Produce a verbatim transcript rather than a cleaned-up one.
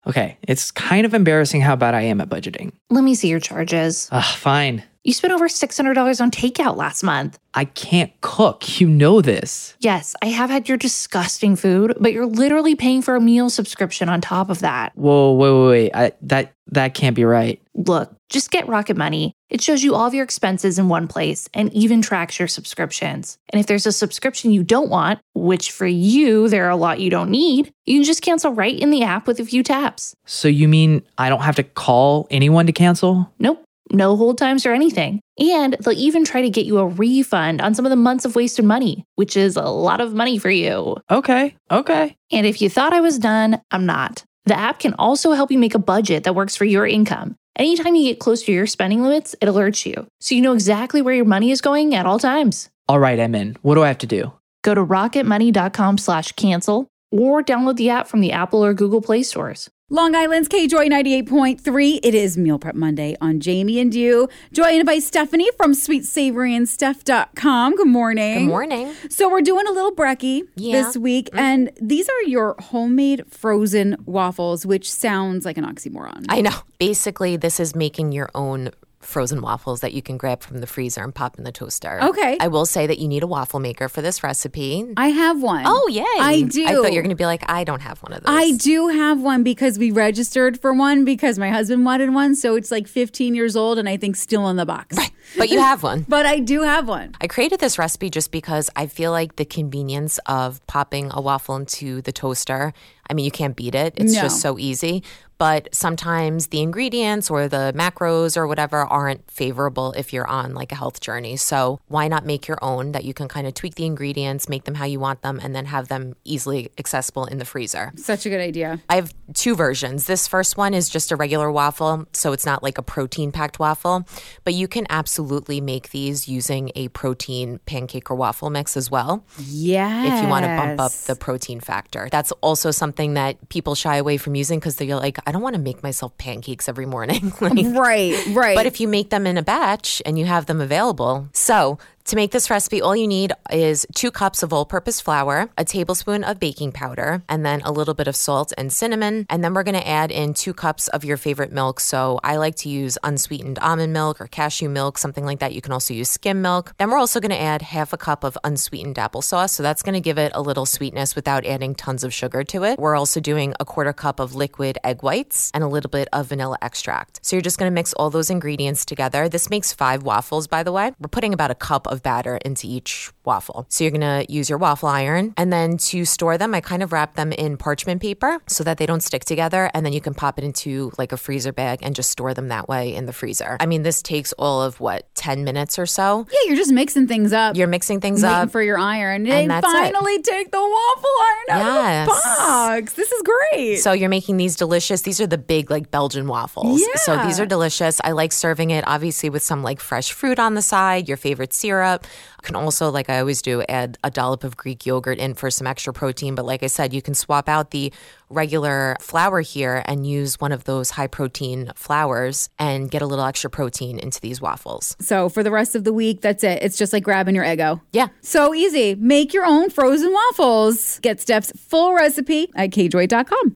Okay, it's kind of embarrassing how bad I am at budgeting. Let me see your charges. Ugh, fine. You spent over six hundred dollars on takeout last month. I can't cook. You know this. Yes, I have had your disgusting food, but you're literally paying for a meal subscription on top of that. Whoa, wait, wait, wait. I, that, that can't be right. Look, just get Rocket Money. It shows you all of your expenses in one place and even tracks your subscriptions. And if there's a subscription you don't want, which for you, there are a lot you don't need, you can just cancel right in the app with a few taps. So you mean I don't have to call anyone to cancel? Nope. No hold times or anything. And they'll even try to get you a refund on some of the months of wasted money, which is a lot of money for you. Okay, okay. And if you thought I was done, I'm not. The app can also help you make a budget that works for your income. Anytime you get close to your spending limits, it alerts you, so you know exactly where your money is going at all times. All right, I'm in. What do I have to do? Go to rocketmoney.com slash cancel or download the app from the Apple or Google Play stores. Long Island's K-Joy ninety-eight point three. It is Meal Prep Monday on Jamie and You. Joined by Stephanie from sweet savory and steph dot com. Good morning. Good morning. So we're doing a little brekkie yeah. this week, mm-hmm. and these are your homemade frozen waffles, which sounds like an oxymoron. I know. Basically, this is making your own frozen waffles that you can grab from the freezer and pop in the toaster. Okay. I will say that you need a waffle maker for this recipe. I have one. Oh, yay. I do. I thought you were going to be like, I don't have one of those. I do have one because we registered for one because my husband wanted one. So it's like fifteen years old and I think still in the box. Right. But you have one. But I do have one. I created this recipe just because I feel like the convenience of popping a waffle into the toaster, I mean, you can't beat it. It's No. just so easy. But sometimes the ingredients or the macros or whatever aren't favorable if you're on like a health journey. So why not make your own that you can kind of tweak the ingredients, make them how you want them, and then have them easily accessible in the freezer. Such a good idea. I have two versions. This first one is just a regular waffle, so it's not like a protein-packed waffle. But you can absolutely make these using a protein pancake or waffle mix as well. Yes. If you want to bump up the protein factor. That's also something that people shy away from using because they're like, I don't want to make myself pancakes every morning. like, Right, right. But if you make them in a batch and you have them available. So to make this recipe, all you need is two cups of all-purpose flour, a tablespoon of baking powder, and then a little bit of salt and cinnamon. And then we're going to add in two cups of your favorite milk. So I like to use unsweetened almond milk or cashew milk, something like that. You can also use skim milk. Then we're also going to add half a cup of unsweetened applesauce. So that's going to give it a little sweetness without adding tons of sugar to it. We're also doing a quarter cup of liquid egg whites and a little bit of vanilla extract. So you're just going to mix all those ingredients together. This makes five waffles, by the way. We're putting about a cup of batter into each waffle. So you're going to use your waffle iron, and then to store them, I kind of wrap them in parchment paper so that they don't stick together, and then you can pop it into like a freezer bag and just store them that way in the freezer. I mean, this takes all of what, ten minutes or so? Yeah, you're just mixing things up. You're mixing things waiting up for your iron. and They that's it. finally take the waffle iron out Yes. of the box. This is great. So you're making these delicious, these are the big like Belgian waffles. Yeah. So these are delicious. I like serving it obviously with some like fresh fruit on the side, your favorite syrup. You can also, like I always do, add a dollop of Greek yogurt in for some extra protein. But like I said, you can swap out the regular flour here and use one of those high protein flours and get a little extra protein into these waffles. So for the rest of the week, that's it. It's just like grabbing your Eggo. Yeah. So easy. Make your own frozen waffles. Get Steph's full recipe at k joy dot com.